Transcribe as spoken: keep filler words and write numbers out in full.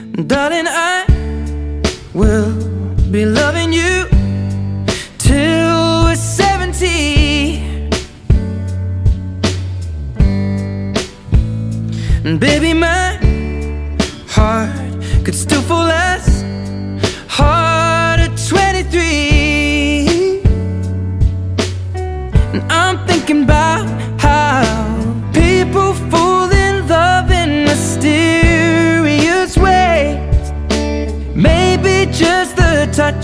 Darling, I will be loving you till we're seventy. And baby, my heart could still fall as hard